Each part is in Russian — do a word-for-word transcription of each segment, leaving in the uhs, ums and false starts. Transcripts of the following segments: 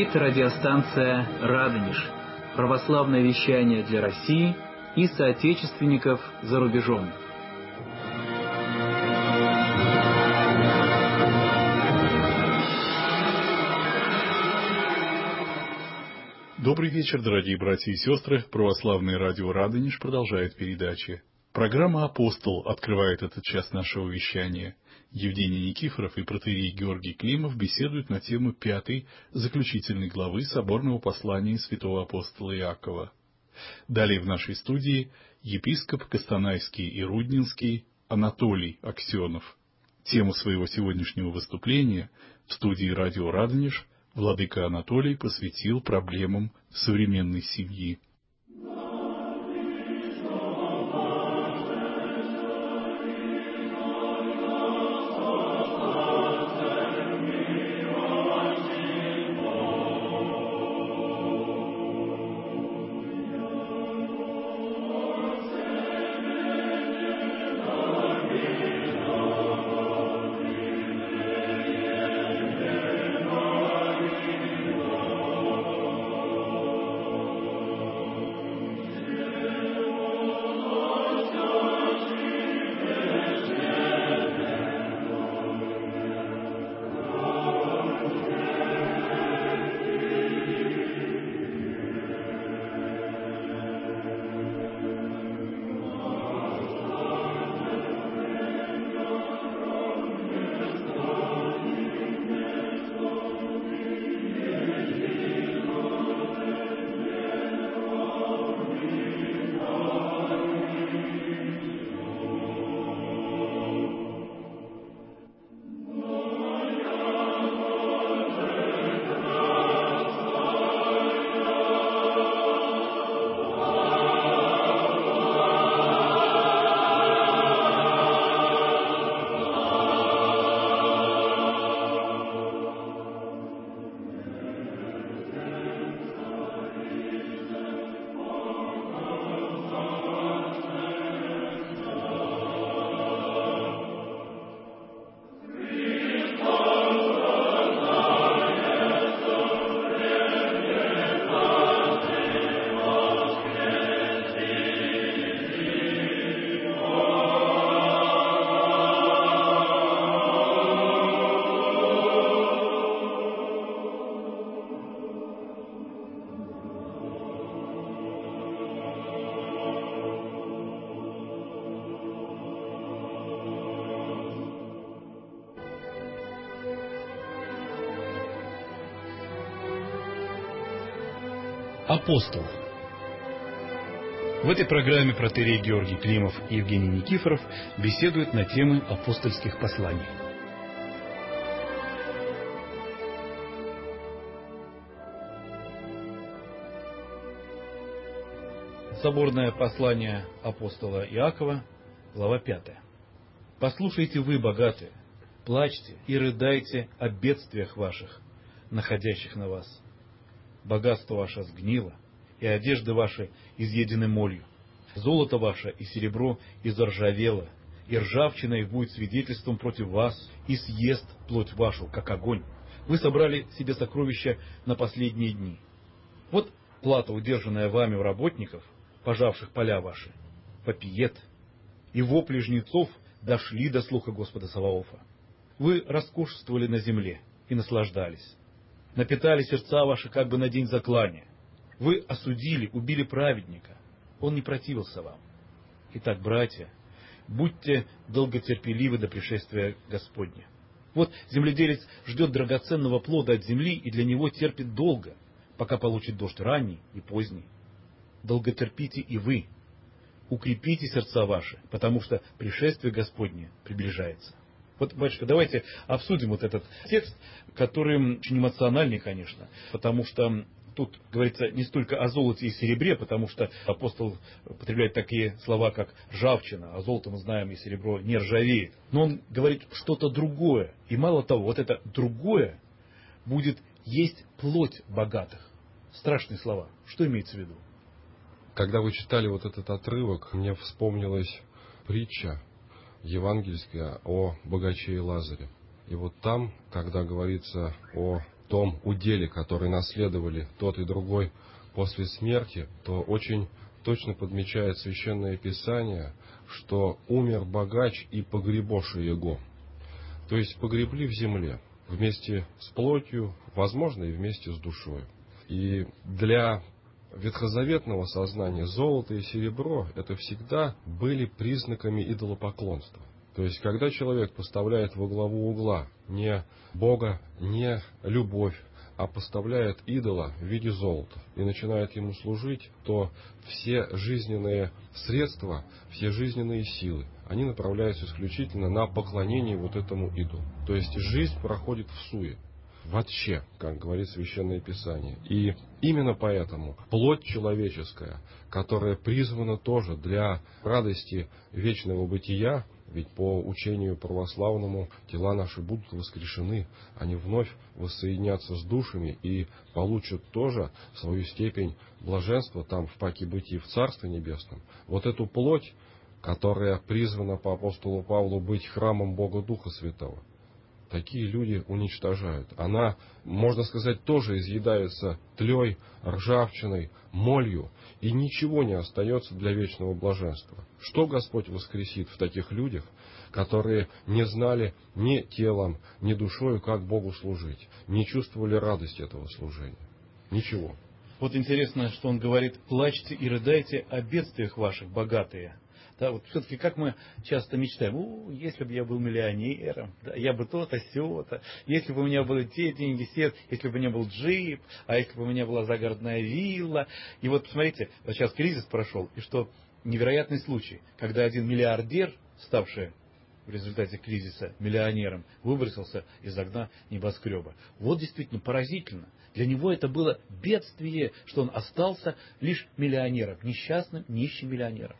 Говорит радиостанция «Радонеж». Православное вещание для России и соотечественников за рубежом. Добрый вечер, дорогие братья и сестры. Православное радио «Радонеж» продолжает передачи. Программа «Апостол» открывает этот час нашего вещания. Евгений Никифоров и протоиерей Георгий Климов беседуют на тему пятой, заключительной главы соборного послания святого апостола Иакова. Далее в нашей студии епископ Костанайский и Рудненский Анатолий Аксенов. Тему своего сегодняшнего выступления в студии радио «Радонеж» владыка Анатолий посвятил проблемам современной семьи. Апостол. В этой программе протоиерей Георгий Климов и Евгений Никифоров беседуют на темы апостольских посланий. Соборное послание апостола Иакова, глава пятая. «Послушайте вы, богатые, плачьте и рыдайте о бедствиях ваших, находящих на вас. Богатство ваше сгнило, и одежды ваши изъедены молью. Золото ваше и серебро изржавело, и ржавчина их будет свидетельством против вас, и съест плоть вашу, как огонь. Вы собрали себе сокровища на последние дни. Вот плата, удержанная вами у работников, пожавших поля ваши, попиет, и вопли жнецов дошли до слуха Господа Саваофа. Вы роскошествовали на земле и наслаждались. Напитали сердца ваши как бы на день заклания. Вы осудили, убили праведника. Он не противился вам. Итак, братья, будьте долготерпеливы до пришествия Господня. Вот земледелец ждет драгоценного плода от земли и для него терпит долго, пока получит дождь ранний и поздний. Долготерпите и вы. Укрепите сердца ваши, потому что пришествие Господне приближается». Вот, батюшка, давайте обсудим вот этот текст, который очень эмоциональный, конечно, потому что тут говорится не столько о золоте и серебре, потому что апостол употребляет такие слова, как ржавчина, а золото, мы знаем, и серебро не ржавеет. Но он говорит что-то другое. И мало того, вот это другое будет есть плоть богатых. Страшные слова. Что имеется в виду? Когда вы читали вот этот отрывок, мне вспомнилась притча евангельская о богаче и Лазаре. И вот там, когда говорится о том уделе, который наследовали тот и другой после смерти, то очень точно подмечает Священное Писание, что умер богач и погребоша его. То есть погребли в земле вместе с плотью, возможно, и вместе с душой. И для ветхозаветного сознания золото и серебро — это всегда были признаками идолопоклонства. То есть, когда человек поставляет во главу угла не Бога, не любовь, а поставляет идола в виде золота и начинает ему служить, то все жизненные средства, все жизненные силы, они направляются исключительно на поклонение вот этому идолу. То есть жизнь проходит в суе, вообще, как говорит Священное Писание. И именно поэтому плоть человеческая, которая призвана тоже для радости вечного бытия, ведь по учению православному тела наши будут воскрешены, они вновь воссоединятся с душами и получат тоже свою степень блаженства там в паке бытии в Царстве Небесном. Вот эту плоть, которая призвана по апостолу Павлу быть храмом Бога Духа Святого, такие люди уничтожают. Она, можно сказать, тоже изъедается тлей, ржавчиной, молью, и ничего не остается для вечного блаженства. Что Господь воскресит в таких людях, которые не знали ни телом, ни душою, как Богу служить, не чувствовали радости этого служения? Ничего. Вот интересно, что он говорит: плачьте и рыдайте о бедствиях ваших, богатые. Да, вот все-таки как мы часто мечтаем: у, если бы я был миллионером, да, я бы то-то, сё-то, если бы у меня были те деньги, все, если бы у меня был джип, а если бы у меня была загородная вилла. И вот посмотрите, вот сейчас кризис прошел, и что невероятный случай, когда один миллиардер, ставший в результате кризиса миллионером, выбросился из окна небоскреба. Вот действительно поразительно. Для него это было бедствие, что он остался лишь миллионером, несчастным, нищим миллионером.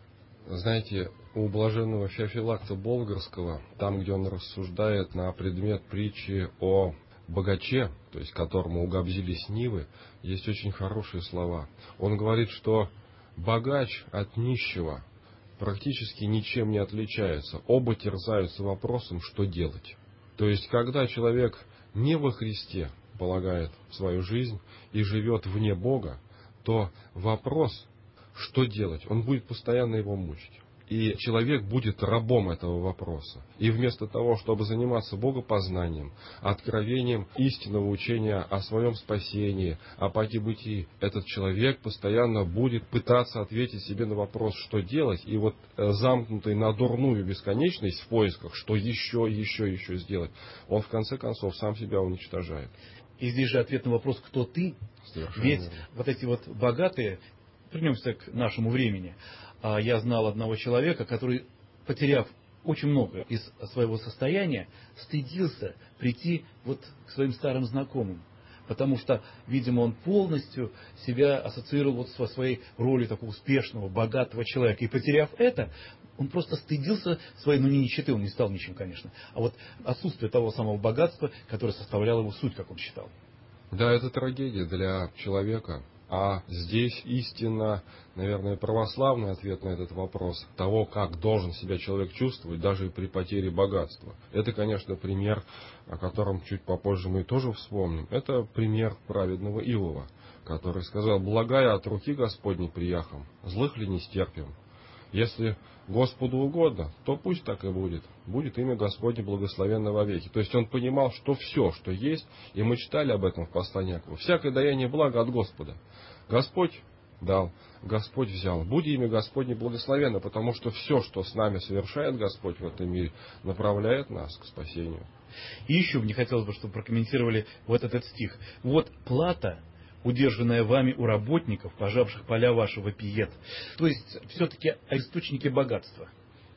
Знаете, у блаженного Феофилакта Болгарского, там, где он рассуждает на предмет притчи о богаче, то есть которому угобзились нивы, есть очень хорошие слова. Он говорит, что богач от нищего практически ничем не отличается. Оба терзаются вопросом, что делать. То есть, когда человек не во Христе полагает свою жизнь и живет вне Бога, то вопрос, что делать, он будет постоянно его мучить. И человек будет рабом этого вопроса. И вместо того, чтобы заниматься богопознанием, откровением истинного учения о своем спасении, о паке бытии, этот человек постоянно будет пытаться ответить себе на вопрос, что делать. И вот замкнутый на дурную бесконечность в поисках, что еще, еще, еще сделать, он в конце концов сам себя уничтожает. И здесь же ответ на вопрос, кто ты. Совершенно Ведь верно. вот эти вот богатые, вернемся к нашему времени. Я знал одного человека, который, потеряв очень много из своего состояния, стыдился прийти вот к своим старым знакомым. Потому что, видимо, он полностью себя ассоциировал вот со своей ролью такого успешного, богатого человека. И потеряв это, он просто стыдился своей, ну не нищеты, он не стал нищим, конечно, а вот отсутствие того самого богатства, которое составляло его суть, как он считал. Да, это трагедия для человека. А здесь истинно, наверное, православный ответ на этот вопрос того, как должен себя человек чувствовать, даже и при потере богатства. Это, конечно, пример, о котором чуть попозже мы тоже вспомним. Это пример праведного Иова, который сказал: «Благая от руки Господней прияхом, злых ли не стерпим? Если Господу угодно, то пусть так и будет. Будет имя Господне благословенно вовеки». То есть он понимал, что все, что есть, и мы читали об этом в послании Иакова, всякое даяние блага от Господа. Господь дал, Господь взял. Будь имя Господне благословенно, потому что все, что с нами совершает Господь в этом мире, направляет нас к спасению. И еще мне хотелось бы, чтобы прокомментировали вот этот стих. Вот плата, удержанная вами у работников, пожавших поля ваши, вопиет. То есть, все-таки о источнике богатства.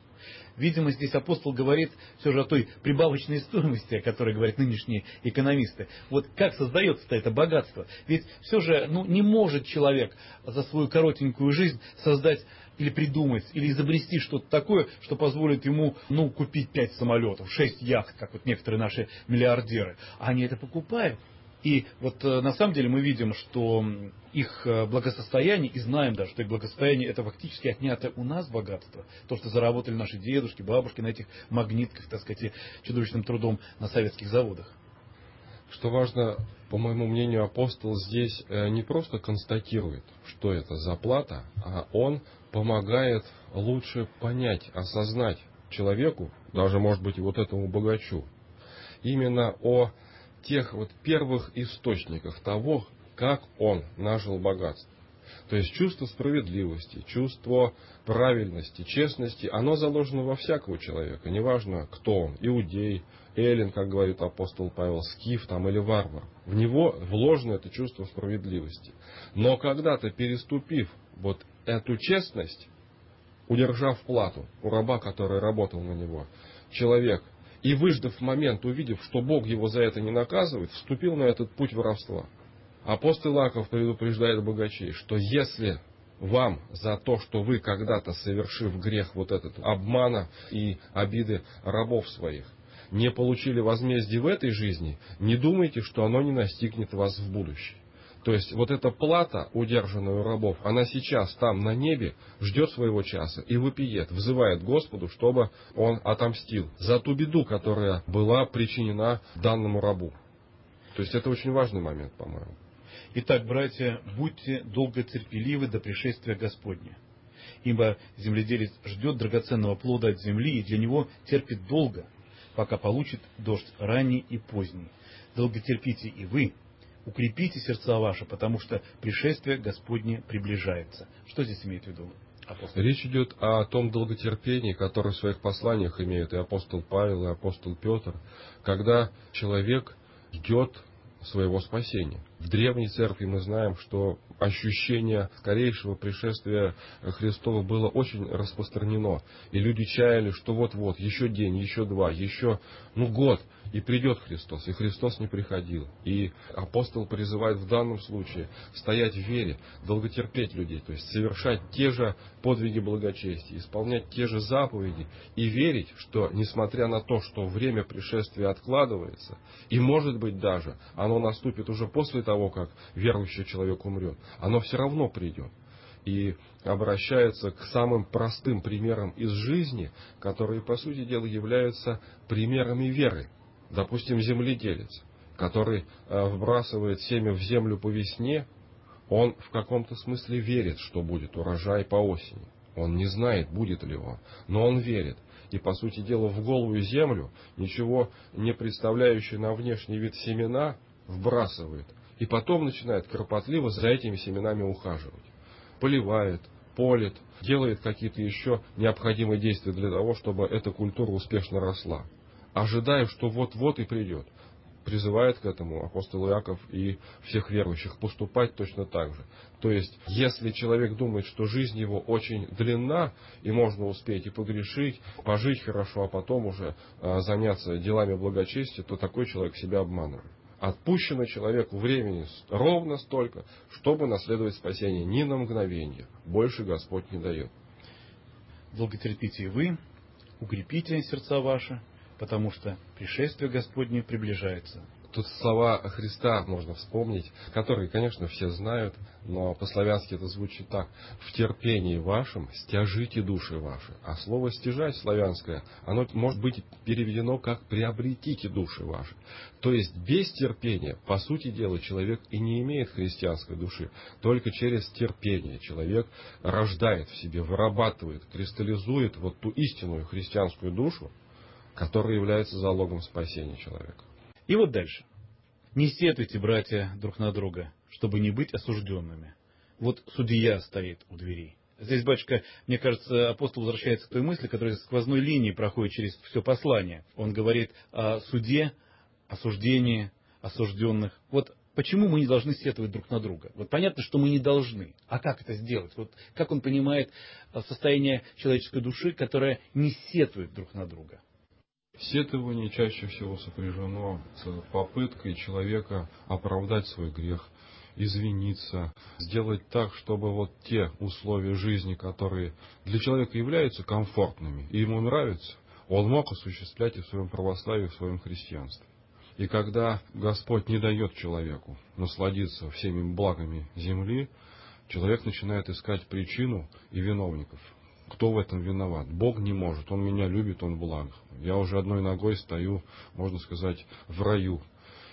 Видимо, здесь апостол говорит все же о той прибавочной стоимости, о которой говорят нынешние экономисты. Вот как создается-то это богатство? Ведь все же ну, не может человек за свою коротенькую жизнь создать или придумать, или изобрести что-то такое, что позволит ему ну, купить пять самолетов, шесть яхт, как вот некоторые наши миллиардеры. А они это покупают. И вот на самом деле мы видим, что их благосостояние, и знаем даже, что их благосостояние — это фактически отнято у нас богатство. То, что заработали наши дедушки, бабушки на этих магнитках, так сказать, и чудовищным трудом на советских заводах. Что важно, по моему мнению, апостол здесь не просто констатирует, что это за плата, а он помогает лучше понять, осознать человеку, даже, может быть, и вот этому богачу, именно о тех вот первых источниках того, как он нажил богатство. То есть чувство справедливости, чувство правильности, честности, оно заложено во всякого человека. Неважно, кто он, иудей, эллин, как говорит апостол Павел, скиф там, или варвар. В него вложено это чувство справедливости. Но когда-то, переступив вот эту честность, удержав плату у раба, который работал на него, человек, и выждав момент, увидев, что Бог его за это не наказывает, вступил на этот путь воровства. Апостол Иаков предупреждает богачей, что если вам за то, что вы когда-то, совершив грех вот этот обмана и обиды рабов своих, не получили возмездие в этой жизни, не думайте, что оно не настигнет вас в будущем. То есть вот эта плата, удержанная у рабов, она сейчас там на небе ждет своего часа и вопиет, взывает Господу, чтобы он отомстил за ту беду, которая была причинена данному рабу. То есть это очень важный момент, по-моему. Итак, братья, будьте долготерпеливы до пришествия Господня. Ибо земледелец ждет драгоценного плода от земли и для него терпит долго, пока получит дождь ранний и поздний. Долготерпите и вы, укрепите сердца ваши, потому что пришествие Господне приближается. Что здесь имеет в виду апостол? Речь идет о том долготерпении, которое в своих посланиях имеют и апостол Павел, и апостол Петр, когда человек ждет своего спасения. В древней церкви мы знаем, что ощущение скорейшего пришествия Христова было очень распространено. И люди чаяли, что вот-вот, еще день, еще два, еще ну, год, и придет Христос. И Христос не приходил. И апостол призывает в данном случае стоять в вере, долготерпеть людей, то есть совершать те же подвиги благочестия, исполнять те же заповеди и верить, что несмотря на то, что время пришествия откладывается, и может быть даже оно наступит уже после того, как верующий человек умрет, оно все равно придет. И обращается к самым простым примерам из жизни, которые, по сути дела, являются примерами веры. Допустим, земледелец, который вбрасывает семя в землю по весне, он в каком-то смысле верит, что будет урожай по осени. Он не знает, будет ли он, но он верит. И, по сути дела, в голую землю, ничего не представляющие на внешний вид семена, вбрасывает. И потом начинает кропотливо за этими семенами ухаживать. Поливает, полит, делает какие-то еще необходимые действия для того, чтобы эта культура успешно росла. Ожидая, что вот-вот и придет. Призывает к этому апостол Иаков и всех верующих поступать точно так же. То есть, если человек думает, что жизнь его очень длинна, и можно успеть и погрешить, пожить хорошо, а потом уже а, заняться делами благочестия, то такой человек себя обманывает. Отпущено человеку времени ровно столько, чтобы наследовать спасение ни на мгновение. Больше Господь не дает. Долготерпите и вы, укрепите сердца ваши, потому что пришествие Господне приближается. Тут слова Христа можно вспомнить, которые, конечно, все знают, но по-славянски это звучит так. В терпении вашем стяжите души ваши. А слово «стяжать» славянское, оно может быть переведено как «приобретите души ваши». То есть без терпения, по сути дела, человек и не имеет христианской души. Только через терпение человек рождает в себе, вырабатывает, кристаллизует вот ту истинную христианскую душу, которая является залогом спасения человека. И вот дальше. Не сетуйте, братья, друг на друга, чтобы не быть осужденными. Вот судья стоит у дверей. Здесь, батюшка, мне кажется, апостол возвращается к той мысли, которая сквозной линией проходит через все послание. Он говорит о суде, осуждении осужденных. Вот почему мы не должны сетовать друг на друга? Вот понятно, что мы не должны. А как это сделать? Вот как он понимает состояние человеческой души, которая не сетует друг на друга? Сетование чаще всего сопряжено с попыткой человека оправдать свой грех, извиниться, сделать так, чтобы вот те условия жизни, которые для человека являются комфортными и ему нравятся, он мог осуществлять и в своем православии, и в своем христианстве. И когда Господь не дает человеку насладиться всеми благами земли, человек начинает искать причину и виновников. Кто в этом виноват? Бог не может, Он меня любит, Он благ. Я уже одной ногой стою, можно сказать, в раю.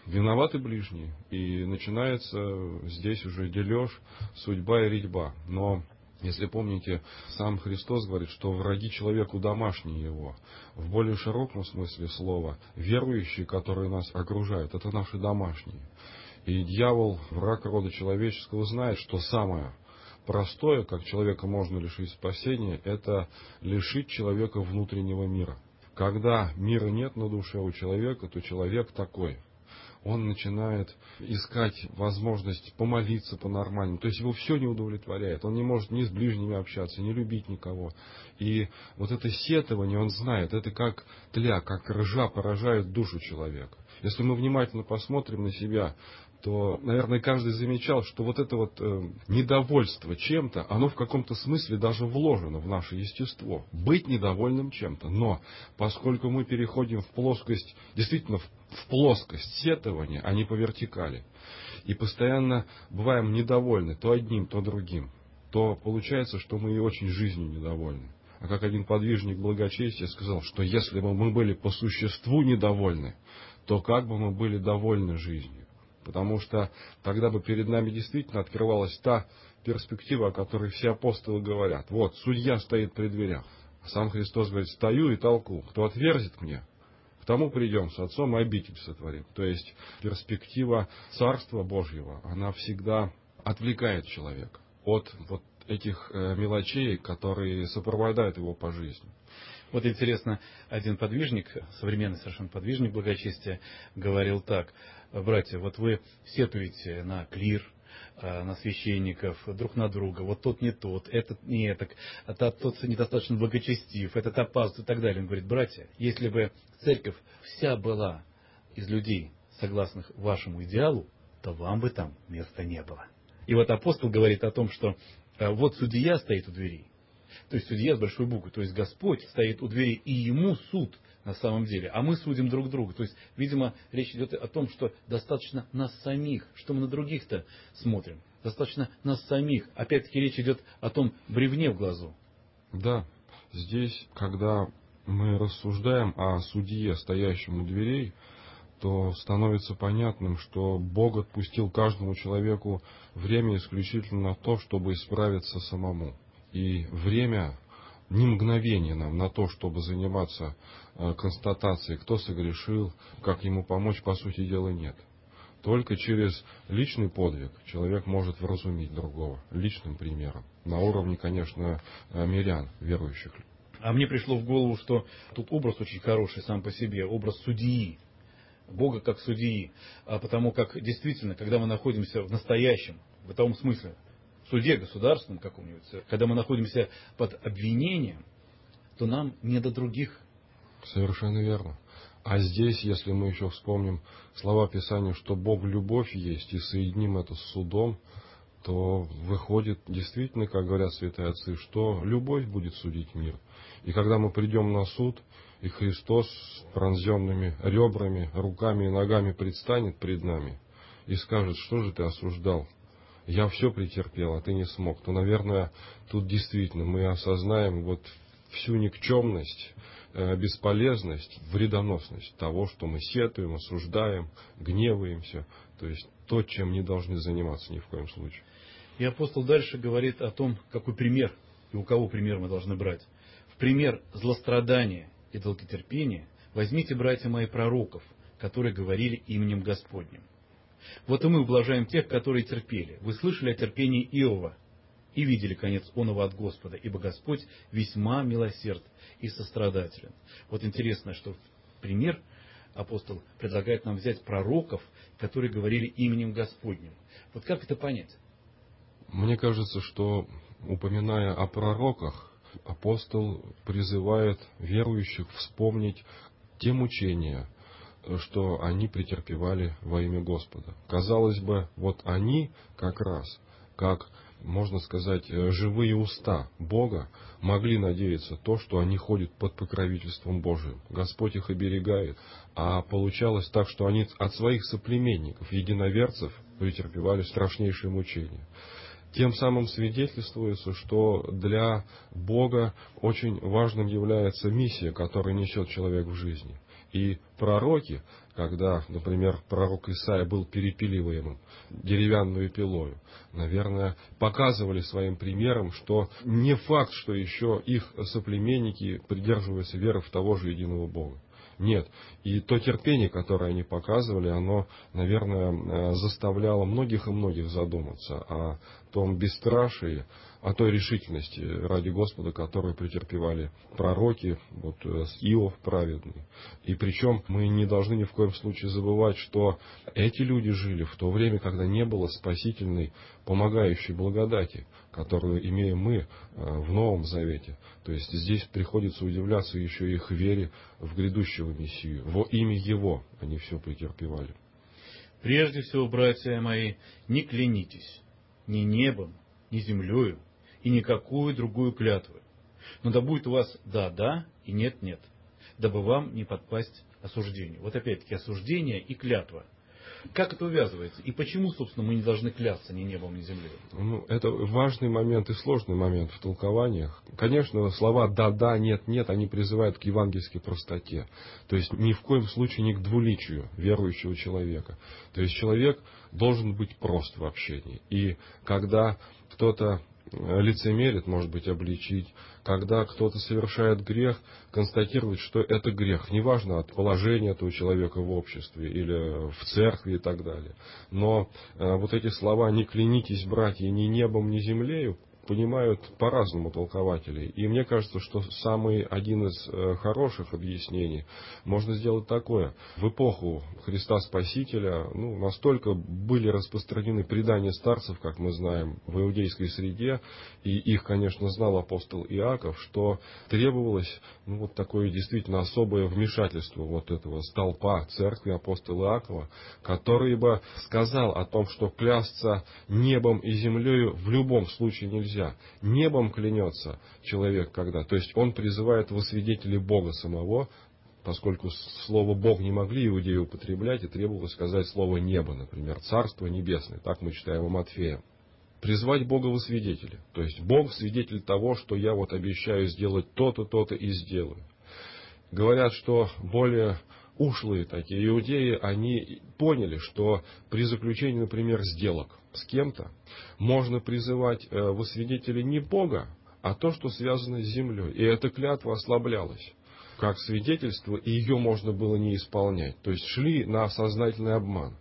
виноваты ближние. И начинается здесь уже дележ, судьба и резьба. Но, если помните, сам Христос говорит, что враги человеку домашние его. В более широком смысле слова, верующие, которые нас окружают, это наши домашние. И дьявол, враг рода человеческого, знает, что самое простое, как человека можно лишить спасения, это лишить человека внутреннего мира. Когда мира нет на душе у человека, то человек такой. Он начинает искать возможность помолиться по-нормальному. То есть его все не удовлетворяет. Он не может ни с ближними общаться, ни любить никого. И вот это сетование, он знает, это как тля, как ржа поражает душу человека. Если мы внимательно посмотрим на себя, то, наверное, каждый замечал, что вот это вот э, недовольство чем-то, оно в каком-то смысле даже вложено в наше естество. Быть недовольным чем-то. Но поскольку мы переходим в плоскость, действительно в, в плоскость сетования, а не по вертикали, и постоянно бываем недовольны то одним, то другим, то получается, что мы и очень жизнью недовольны. А как один подвижник благочестия сказал, что если бы мы были по существу недовольны, то как бы мы были довольны жизнью. Потому что тогда бы перед нами действительно открывалась та перспектива, о которой все апостолы говорят. Вот, судья стоит при дверях. А сам Христос говорит, стою и толку. Кто отверзит мне, к тому придем с Отцом и обитель сотворим. То есть перспектива Царства Божьего, она всегда отвлекает человека от вот этих мелочей, которые сопровождают его по жизни. Вот интересно, один подвижник, современный совершенно подвижник благочестия, говорил так: братья, вот вы сетуете на клир, на священников, друг на друга, вот тот не тот, этот не этот, а тот недостаточно благочестив, этот опаздывает и так далее. Он говорит, братья, если бы церковь вся была из людей, согласных вашему идеалу, то вам бы там места не было. И вот апостол говорит о том, что вот судья стоит у дверей. То есть судья с большой буквы, то есть Господь стоит у двери, и ему суд на самом деле, а мы судим друг друга. То есть, видимо, речь идет о том, что достаточно нас самих, что мы на других-то смотрим, достаточно нас самих. Опять-таки речь идет о том бревне в глазу. Да, здесь, когда мы рассуждаем о судье, стоящем у дверей, то становится понятным, что Бог отпустил каждому человеку время исключительно на то, чтобы исправиться самому. И время, ни мгновение нам на то, чтобы заниматься констатацией, кто согрешил, как ему помочь, по сути дела, нет. Только через личный подвиг человек может вразумить другого, личным примером. На уровне, конечно, мирян, верующих. А мне пришло в голову, что тут образ очень хороший сам по себе, образ судьи. Бога как судьи. А потому как действительно, когда мы находимся в настоящем, в бытовом смысле, в суде государственном каком-нибудь, когда мы находимся под обвинением, то нам не до других. Совершенно верно. А здесь, если мы еще вспомним слова Писания, что Бог любовь есть, и соединим это с судом, то выходит действительно, как говорят святые отцы, что любовь будет судить мир. И когда мы придем на суд, и Христос с пронзенными ребрами, руками и ногами предстанет пред нами и скажет, что же ты осуждал? Я все претерпел, а ты не смог. То, наверное, тут действительно мы осознаем вот всю никчемность, бесполезность, вредоносность того, что мы сетуем, осуждаем, гневаемся. То есть то, чем не должны заниматься ни в коем случае. И апостол дальше говорит о том, какой пример и у кого пример мы должны брать. В пример злострадания и долготерпения возьмите, братья мои, пророков, которые говорили именем Господним. Вот и мы ублажаем тех, которые терпели. Вы слышали о терпении Иова и видели конец оного от Господа, ибо Господь весьма милосерд и сострадателен. Вот интересно, что в пример апостол предлагает нам взять пророков, которые говорили именем Господним. Вот как это понять? Мне кажется, что, упоминая о пророках, апостол призывает верующих вспомнить те мучения, что они претерпевали во имя Господа. Казалось бы, вот они как раз, как, можно сказать, живые уста Бога, могли надеяться то, что они ходят под покровительством Божиим. Господь их оберегает. А получалось так, что они от своих соплеменников, единоверцев, претерпевали страшнейшие мучения. Тем самым свидетельствуется, что для Бога очень важным является миссия, которую несет человек в жизни. И пророки, когда, например, пророк Исаия был перепиливаемым деревянную пилою, наверное, показывали своим примером, что не факт, что еще их соплеменники придерживаются веры в того же единого Бога. Нет. И то терпение, которое они показывали, оно, наверное, заставляло многих и многих задуматься о том бесстрашии, о той решительности ради Господа, которую претерпевали пророки, вот Иов праведный. И причем мы не должны ни в коем случае забывать, что эти люди жили в то время, когда не было спасительной, помогающей благодати, которую имеем мы в Новом Завете. То есть здесь приходится удивляться еще их вере в грядущего Мессию. Во имя Его они все претерпевали. Прежде всего, братья мои, не клянитесь ни небом, ни землею, и никакую другую клятву. Но да будет у вас да-да и нет-нет, дабы вам не подпасть осуждению. Вот опять-таки осуждение и клятва. Как это увязывается? И почему, собственно, мы не должны клясться ни небом, ни землей? Ну, это важный момент и сложный момент в толкованиях. Конечно, слова «да-да», «нет-нет», они призывают к евангельской простоте. То есть ни в коем случае не к двуличию верующего человека. То есть человек должен быть прост в общении. И когда кто-то лицемерит, может быть, обличить, когда кто-то совершает грех, констатировать, что это грех. Неважно от положения этого человека в обществе или в церкви и так далее. Но э, вот эти слова «не клянитесь, братья, ни небом, ни землею» понимают по-разному толкователи. И мне кажется, что самый один из э, хороших объяснений можно сделать такое. В эпоху Христа Спасителя ну, настолько были распространены предания старцев, как мы знаем, в иудейской среде, и их, конечно, знал апостол Иаков, что требовалось ну, вот такое действительно особое вмешательство вот этого столпа церкви апостола Иакова, который бы сказал о том, что клясться небом и землею в любом случае нельзя. Небом клянется человек когда. То есть он призывает во свидетели Бога самого, поскольку слово Бог не могли иудеи употреблять, и требовалось сказать слово небо, например, Царство Небесное. Так мы читаем у Матфея. Призвать Бога во свидетели. То есть Бог свидетель того, что я вот обещаю сделать то-то, то-то и сделаю. Говорят, что более ушлые такие иудеи, они поняли, что при заключении, например, сделок с кем-то, можно призывать во свидетели не Бога, а то, что связано с землей. И эта клятва ослаблялась как свидетельство, и ее можно было не исполнять. То есть шли на сознательный обман.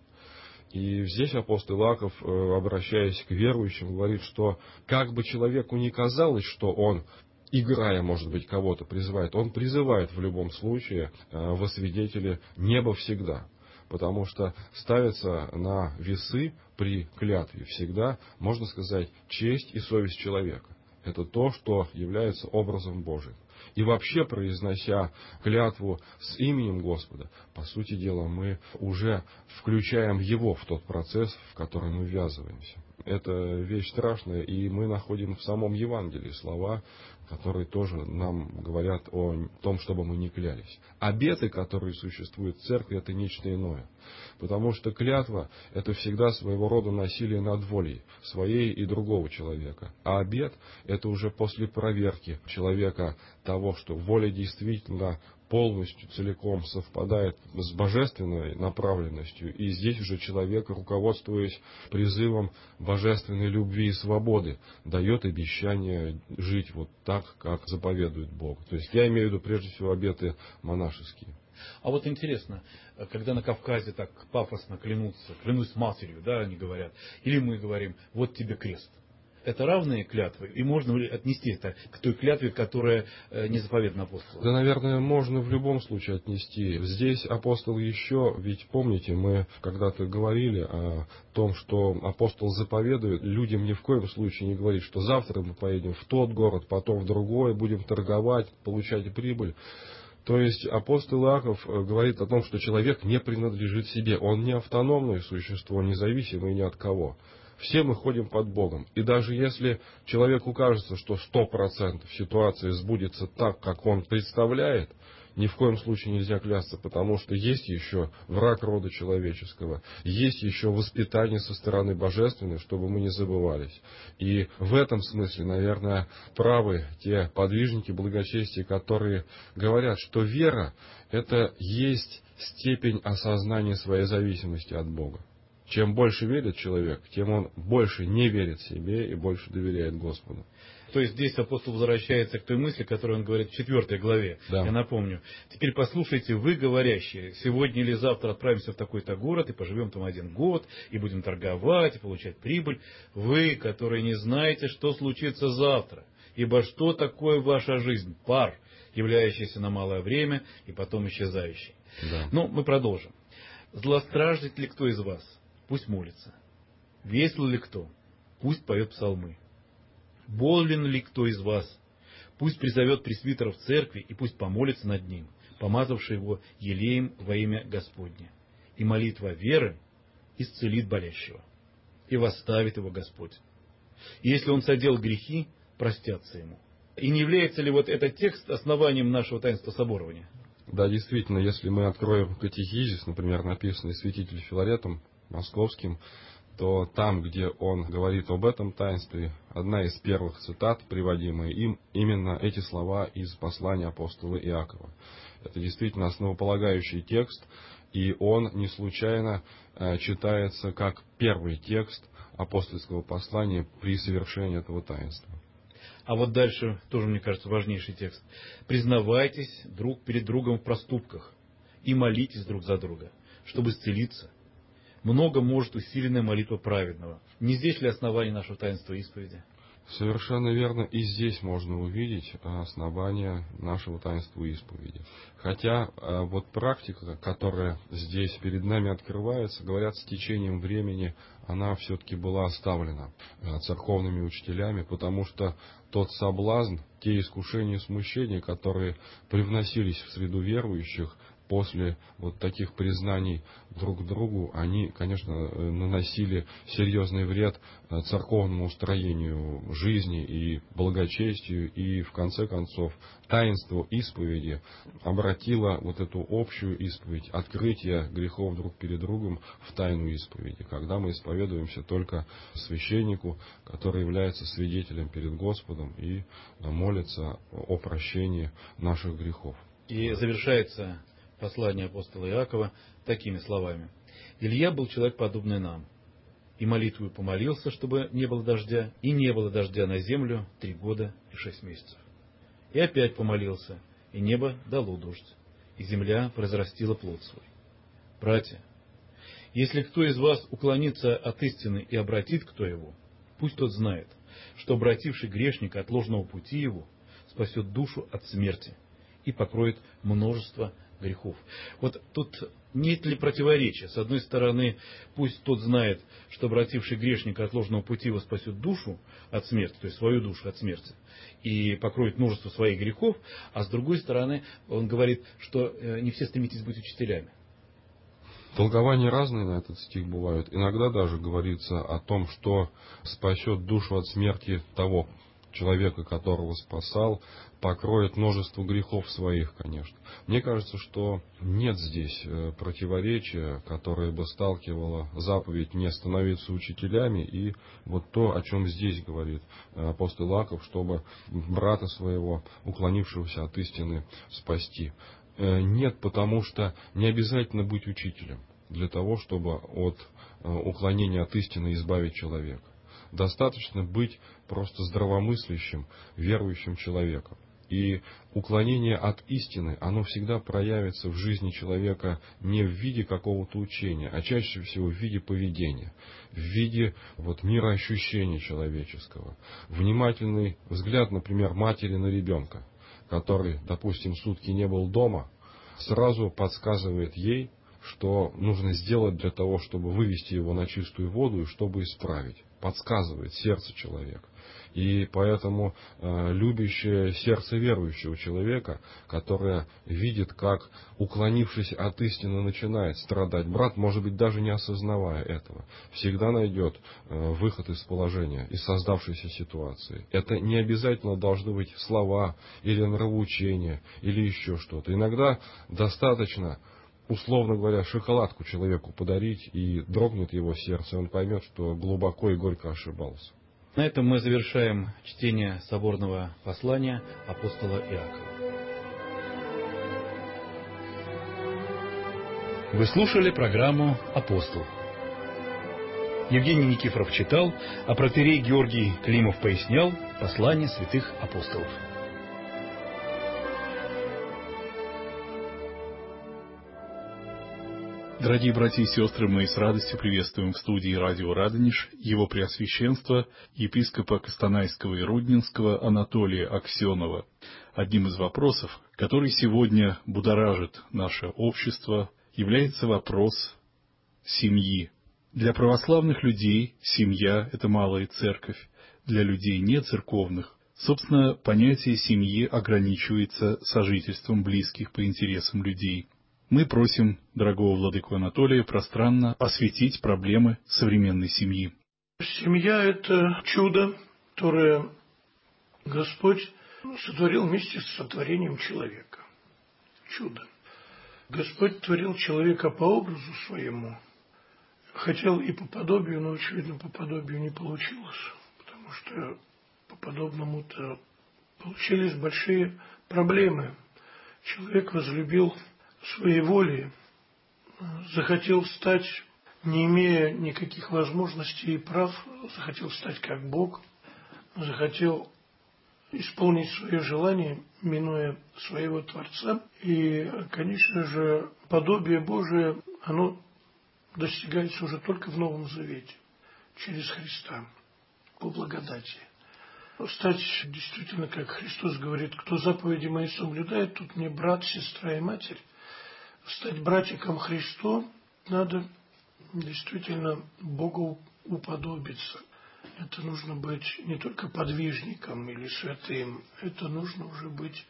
И здесь апостол Иаков, обращаясь к верующим, говорит, что как бы человеку ни казалось, что он, играя, может быть, кого-то призывает, он призывает в любом случае во свидетели небо всегда. Потому что ставится на весы при клятве всегда, можно сказать, честь и совесть человека. Это то, что является образом Божиим. И вообще, произнося клятву с именем Господа, по сути дела, мы уже включаем Его в тот процесс, в который мы ввязываемся. Это вещь страшная, и мы находим в самом Евангелии слова, которые тоже нам говорят о том, чтобы мы не клялись. Обеты, которые существуют в церкви, это нечто иное. Потому что клятва – это всегда своего рода насилие над волей своей и другого человека. А обет – это уже после проверки человека того, что воля действительно полностью, целиком совпадает с божественной направленностью. И здесь уже человек, руководствуясь призывом божественной любви и свободы, дает обещание жить вот так, как заповедует Бог. То есть я имею в виду прежде всего обеты монашеские. А вот интересно, когда на Кавказе так пафосно клянутся, клянусь матерью, да, они говорят, или мы говорим, вот тебе крест. Это равные клятвы? И можно ли отнести это к той клятве, которая не заповедана апостолу? Да, наверное, можно в любом случае отнести. Здесь апостол еще, ведь помните, мы когда-то говорили о том, что апостол заповедует людям ни в коем случае не говорит, что завтра мы поедем в тот город, потом в другой, будем торговать, получать прибыль. То есть апостол Иаков говорит о том, что человек не принадлежит себе. Он не автономное существо, независимое ни от кого. Все мы ходим под Богом. И даже если человеку кажется, что сто процентов ситуация сбудется так, как он представляет, ни в коем случае нельзя клясться, потому что есть еще враг рода человеческого, есть еще воспитание со стороны божественной, чтобы мы не забывались. И в этом смысле, наверное, правы те подвижники благочестия, которые говорят, что вера – это есть степень осознания своей зависимости от Бога. Чем больше верит человек, тем он больше не верит себе и больше доверяет Господу. То есть здесь апостол возвращается к той мысли, которую он говорит в четвертой главе. Да. Я напомню. Теперь послушайте, вы, говорящие, сегодня или завтра отправимся в такой-то город и поживем там один год, и будем торговать, и получать прибыль. Вы, которые не знаете, что случится завтра. Ибо что такое ваша жизнь? Пар, являющийся на малое время и потом исчезающий. Да. Ну, мы продолжим. Злостраждет ли кто из вас? Пусть молится. Весел ли кто? Пусть поет псалмы. Болен ли кто из вас? Пусть призовет пресвитера в церкви и пусть помолится над ним, помазавший его елеем во имя Господне. И молитва веры исцелит болящего, и восставит его Господь. И если он содел грехи, простятся ему. И не является ли вот этот текст основанием нашего таинства соборования? Да, действительно, если мы откроем катехизис, например, написанный святителем Филаретом Московским, то там, где он говорит об этом таинстве, одна из первых цитат, приводимая им, именно эти слова из послания апостола Иакова. Это действительно основополагающий текст, и он не случайно э, читается как первый текст апостольского послания при совершении этого таинства. А вот дальше тоже, мне кажется, важнейший текст. «Признавайтесь друг перед другом в проступках и молитесь друг за друга, чтобы исцелиться. Много может усиленная молитва праведного». Не здесь ли основание нашего таинства исповеди? Совершенно верно. И здесь можно увидеть основание нашего таинства исповеди. Хотя вот практика, которая здесь перед нами открывается, говорят, с течением времени она все-таки была оставлена церковными учителями, потому что тот соблазн, те искушения и смущения, которые привносились в среду верующих, после вот таких признаний друг другу, они, конечно, наносили серьезный вред церковному устроению жизни и благочестию, и в конце концов таинство исповеди обратило вот эту общую исповедь, открытие грехов друг перед другом в тайну исповеди, когда мы исповедуемся только священнику, который является свидетелем перед Господом и молится о прощении наших грехов. И завершается послание апостола Иакова такими словами. «Илья был человек, подобный нам, и молитвою помолился, чтобы не было дождя, и не было дождя на землю три года и шесть месяцев. И опять помолился, и небо дало дождь, и земля произрастила плод свой. Братья, если кто из вас уклонится от истины и обратит кто его, пусть тот знает, что обративший грешника от ложного пути его спасет душу от смерти и покроет множество грехов». Вот тут нет ли противоречия? С одной стороны, пусть тот знает, что обративший грешника от ложного пути его спасет душу от смерти, то есть свою душу от смерти, и покроет множество своих грехов, а с другой стороны, он говорит, что не все стремитесь быть учителями. Толкования разные на этот стих бывают. Иногда даже говорится о том, что спасет душу от смерти того человека, которого спасал, покроет множество грехов своих, конечно. Мне кажется, что нет здесь противоречия, которое бы сталкивало заповедь не становиться учителями и вот то, о чем здесь говорит апостол Иаков, чтобы брата своего, уклонившегося от истины, спасти. Нет, потому что не обязательно быть учителем для того, чтобы от уклонения от истины избавить человека. Достаточно быть просто здравомыслящим, верующим человеком. И уклонение от истины, оно всегда проявится в жизни человека не в виде какого-то учения, а чаще всего в виде поведения, в виде вот, мироощущения человеческого. Внимательный взгляд, например, матери на ребенка, который, допустим, сутки не был дома, сразу подсказывает ей, что нужно сделать для того, чтобы вывести его на чистую воду и чтобы исправить. подсказывает сердце человека. И поэтому э, любящее сердце верующего человека, которое видит, как, уклонившись от истины, начинает страдать брат, может быть, даже не осознавая этого, всегда найдет э, выход из положения, из создавшейся ситуации. Это не обязательно должны быть слова или нравоучения, или еще что-то. Иногда достаточно, условно говоря, шоколадку человеку подарить, и дрогнет его сердце, и он поймет, что глубоко и горько ошибался. На этом мы завершаем чтение соборного послания апостола Иакова. Вы слушали программу «Апостол». Евгений Никифоров читал, а протоиерей Георгий Климов пояснял послание святых апостолов. Дорогие братья и сестры, мы с радостью приветствуем в студии радио Радонеж его преосвященство епископа Костанайского и Рудненского Анатолия Аксенова. Одним из вопросов, который сегодня будоражит наше общество, является вопрос семьи. Для православных людей семья – это малая церковь, для людей нецерковных, собственно, понятие семьи ограничивается сожительством близких по интересам людей. Мы просим дорогого владыку Анатолия пространно осветить проблемы современной семьи. Семья – это чудо, которое Господь сотворил вместе с сотворением человека. Чудо. Господь творил человека по образу своему. Хотел и по подобию, но, очевидно, по подобию не получилось, потому что по подобному-то получились большие проблемы. Человек возлюбил своей воли, захотел стать, не имея никаких возможностей и прав, захотел стать как Бог, захотел исполнить свое желание, минуя своего Творца. И, конечно же, подобие Божие, оно достигается уже только в Новом Завете, через Христа, по благодати. Стать действительно, как Христос говорит, кто заповеди мои соблюдает, тут не брат, сестра и матерь. Стать братиком Христу надо действительно Богу уподобиться. Это нужно быть не только подвижником или святым, это нужно уже быть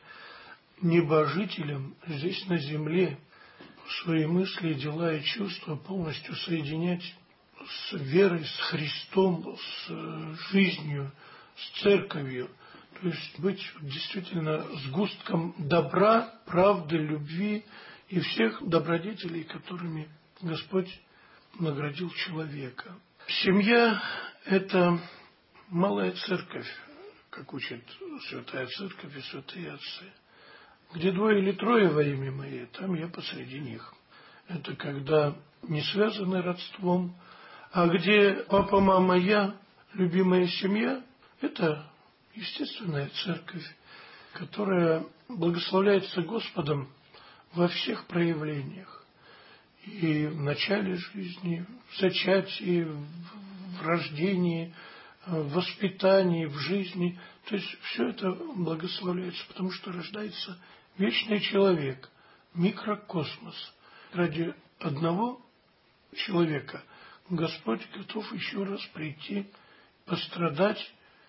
небожителем здесь на земле, свои мысли, дела и чувства полностью соединять с верой, с Христом, с жизнью, с церковью. То есть быть действительно сгустком добра, правды, любви и всех добродетелей, которыми Господь наградил человека. Семья – это малая церковь, как учит Святая Церковь и святые отцы. Где двое или трое во имя Мое, там я посреди них. Это когда не связаны родством, а где папа, мама, я, любимая семья – это естественная церковь, которая благословляется Господом во всех проявлениях. И в начале жизни, в зачатии, в рождении, в воспитании, в жизни. То есть все это благословляется, потому что рождается вечный человек, микрокосмос. Ради одного человека Господь готов еще раз прийти, пострадать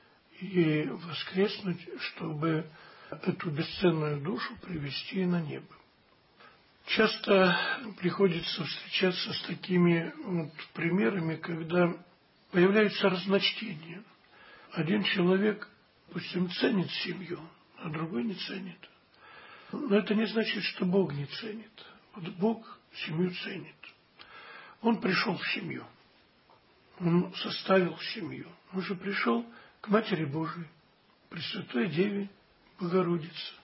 и воскреснуть, чтобы эту бесценную душу привести на небо. Часто приходится встречаться с такими вот примерами, когда появляются разночтения. Один человек, допустим, ценит семью, а другой не ценит. Но это не значит, что Бог не ценит. Вот Бог семью ценит. Он пришел в семью. Он составил семью. Он же пришел к Матери Божией, Пресвятой Деве Богородице.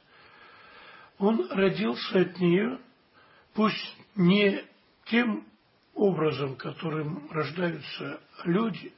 Он родился от нее, пусть не тем образом, которым рождаются люди,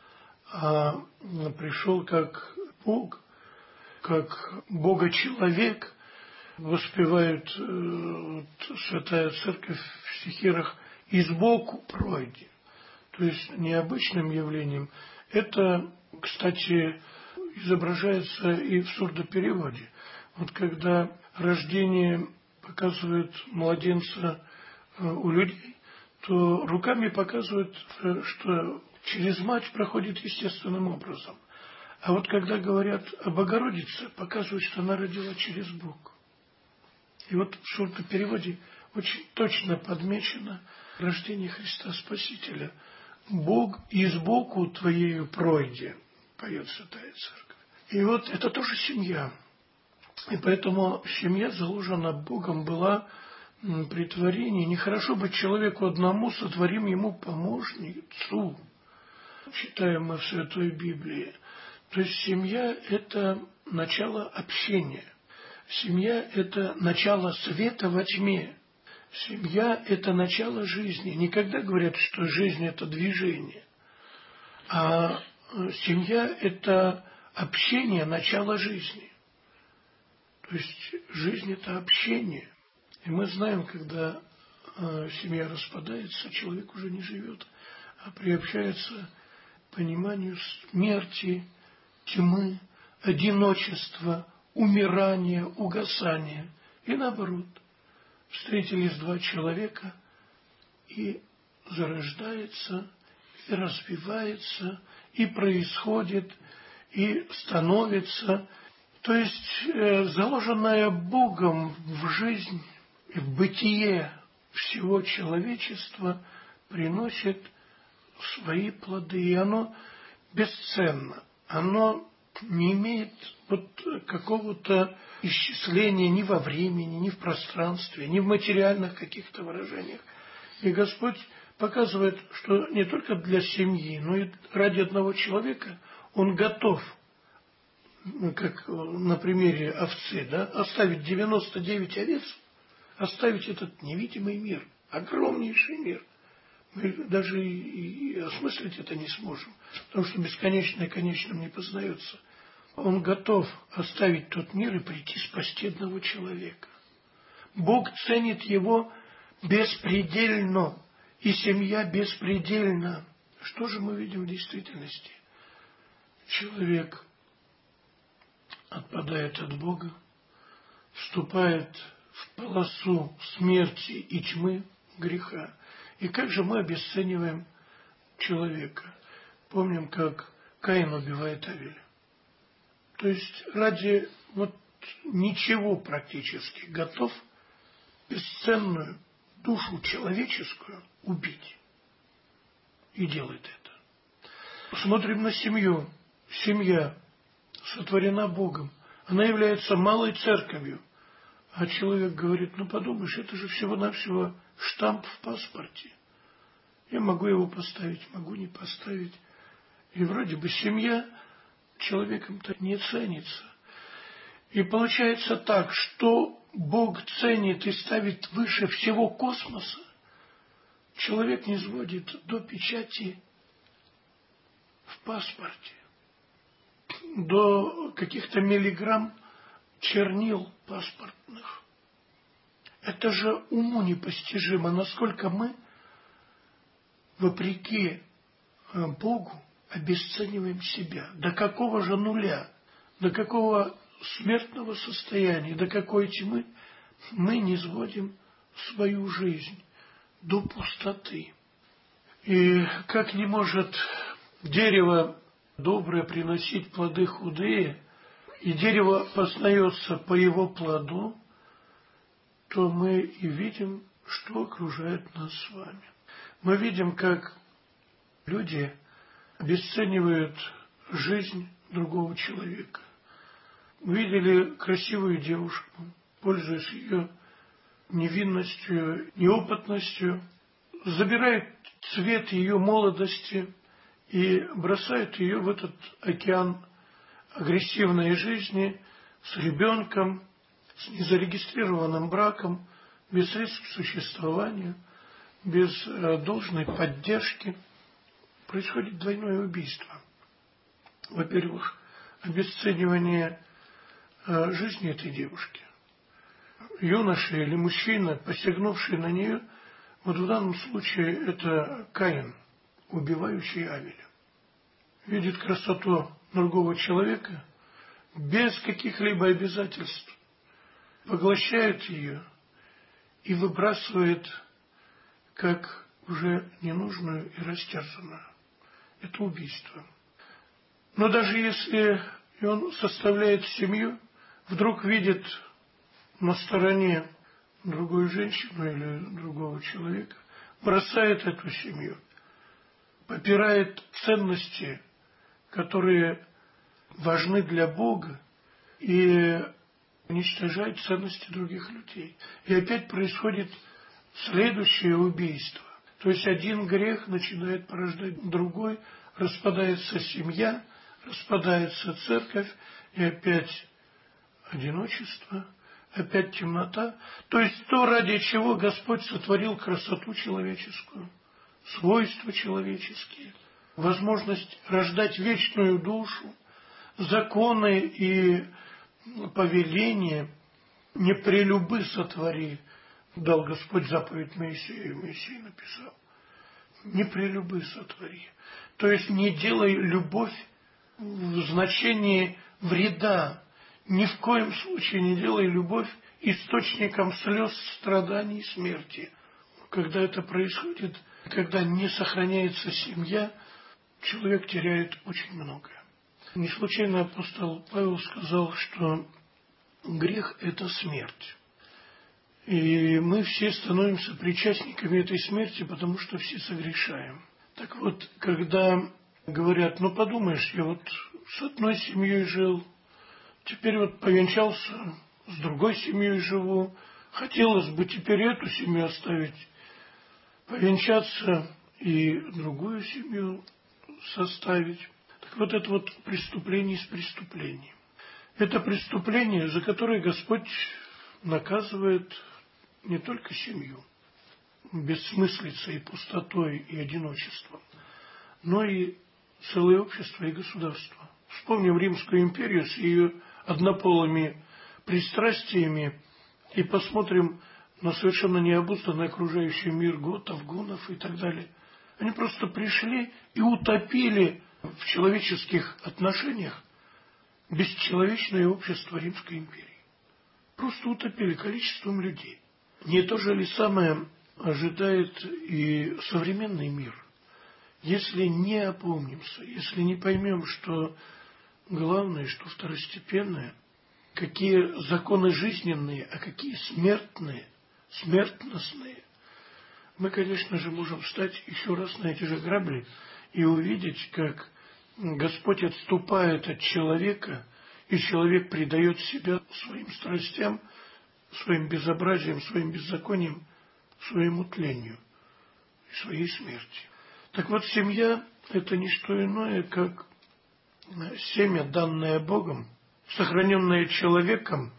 а пришел как Бог, как Бога-человек, воспевает э, Святая Церковь в стихирах «и сбоку пройди». То есть необычным явлением. Это, кстати, изображается и в сурдопереводе. Вот когда рождение показывает младенца у людей, то руками показывают, что через мать проходит естественным образом. А вот когда говорят о Богородице, показывают, что она родила через Бог. И вот в широком переводе очень точно подмечено рождение Христа Спасителя. «Бог из боку твоею пройди», поет Святая Церковь. И вот это тоже семья. И поэтому семья заложена Богом была при творении. Нехорошо быть человеку одному, сотворим ему помощницу. Читаем мы в Святой Библии. То есть семья – это начало общения. Семья – это начало света во тьме. Семья – это начало жизни. Никогда говорят, что жизнь – это движение. А семья – это общение, начало жизни. То есть жизнь – это общение. И мы знаем, когда э, семья распадается, человек уже не живет, а приобщается к пониманию смерти, тьмы, одиночества, умирания, угасания. И наоборот, встретились два человека, и зарождается, и развивается, и происходит, и становится. То есть э, заложенная Богом в жизнь, в бытие всего человечества приносит свои плоды. И оно бесценно. Оно не имеет вот какого-то исчисления ни во времени, ни в пространстве, ни в материальных каких-то выражениях. И Господь показывает, что не только для семьи, но и ради одного человека Он готов, как на примере овцы, да, оставить девяносто девять овец, оставить этот невидимый мир, огромнейший мир. Мы даже и осмыслить это не сможем, потому что бесконечное конечным не познается. Он готов оставить тот мир и прийти спасти одного человека. Бог ценит его беспредельно, и семья беспредельна. Что же мы видим в действительности? Человек отпадает от Бога, вступает в полосу смерти и тьмы, греха. И как же мы обесцениваем человека? Помним, как Каин убивает Авеля. То есть ради вот ничего практически готов бесценную душу человеческую убить. И делает это. Смотрим на семью. Семья сотворена Богом. Она является малой церковью. А человек говорит, ну подумаешь, это же всего-навсего штамп в паспорте. Я могу его поставить, могу не поставить. И вроде бы семья человеком-то не ценится. И получается так, что Бог ценит и ставит выше всего космоса, человек не сводит до печати в паспорте, до каких-то миллиграмм чернил паспортных. Это же уму непостижимо, насколько мы, вопреки Богу, обесцениваем себя. До какого же нуля, до какого смертного состояния, до какой тьмы мы не сводим свою жизнь до пустоты. И как не может дерево доброе приносить плоды худые, и дерево познается по его плоду, то мы и видим, что окружает нас с вами. Мы видим, как люди обесценивают жизнь другого человека. Видели красивую девушку, пользуясь ее невинностью, неопытностью, забирают цвет ее молодости и бросают ее в этот океан агрессивной жизни с ребенком, с незарегистрированным браком, без средств к существованию, без должной поддержки. Происходит двойное убийство. Во-первых, обесценивание жизни этой девушки. Юноша или мужчина, посягнувший на нее, вот в данном случае это Каин, убивающий Авеля. Видит красоту другого человека без каких-либо обязательств, поглощает ее и выбрасывает как уже ненужную и растерзанную. это убийство. Но даже если он составляет семью, вдруг видит на стороне другую женщину или другого человека, бросает эту семью, попирает ценности, которые важны для Бога, и уничтожает ценности других людей. И опять происходит следующее убийство. То есть один грех начинает порождать другой, распадается семья, распадается церковь, и опять одиночество, опять темнота. То есть то, ради чего Господь сотворил красоту человеческую, свойства человеческие, возможность рождать вечную душу, законы и повеления, не прелюбы сотвори, дал Господь заповедь Моисею, Моисей написал. Не прелюбы сотвори. То есть не делай любовь в значении вреда. Ни в коем случае не делай любовь источником слез, страданий и смерти. Когда это происходит, когда не сохраняется семья, человек теряет очень многое. Не случайно апостол Павел сказал, что грех – это смерть. И мы все становимся причастниками этой смерти, потому что все согрешаем. Так вот, когда говорят, ну подумаешь, я вот с одной семьей жил, теперь вот повенчался, с другой семьей живу, хотелось бы теперь эту семью оставить, повенчаться и другую семью составить. Так вот это вот преступление из преступлений. Это преступление, за которое Господь наказывает не только семью, бессмыслицей, пустотой и одиночеством, но и целое общество и государство. Вспомним Римскую империю с ее однополыми пристрастиями и посмотрим на совершенно необузданный окружающий мир готов, гунов и так далее. Они просто пришли и утопили в человеческих отношениях бесчеловечное общество Римской империи. Просто утопили количеством людей. Не то же ли самое ожидает и современный мир? Если не опомнимся, если не поймем, что главное, что второстепенное, какие законы жизненные, а какие смертные, смертностные, мы, конечно же, можем встать еще раз на эти же грабли и увидеть, как Господь отступает от человека, и человек предает себя своим страстям, своим безобразием, своим беззаконием, своему тлению и своей смерти. Так вот, семья – это не что иное, как семя, данное Богом, сохраненное человеком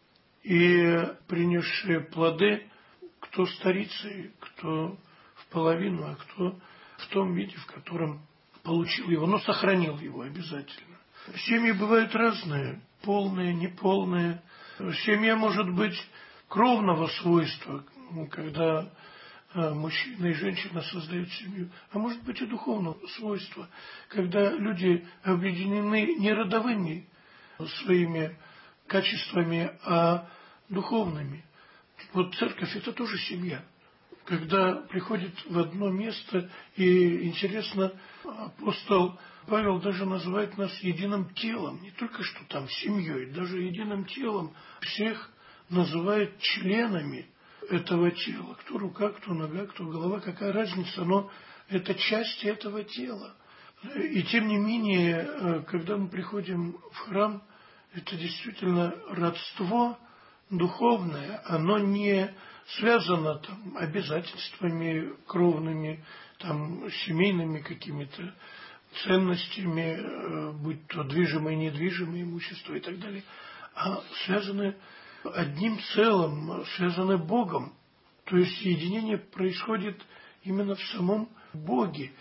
и принесшее плоды, кто старицей, кто в половину, а кто в том виде, в котором получил его, но сохранил его обязательно. Семьи бывают разные, полные, неполные. Семья может быть кровного свойства, когда мужчина и женщина создают семью, а может быть и духовного свойства, когда люди объединены не родовыми своими качествами, а духовными. Вот церковь – это тоже семья. Когда приходит в одно место, и, интересно, апостол Павел даже называет нас единым телом, не только что там семьей, даже единым телом всех называет членами этого тела. Кто рука, кто нога, кто голова, какая разница, но это части этого тела. И тем не менее, когда мы приходим в храм, это действительно родство духовное, оно не связано там обязательствами кровными, там семейными какими-то ценностями, будь то движимое, недвижимое имущество и так далее, а связаны одним целым, связаны Богом. То есть соединение происходит именно в самом Боге.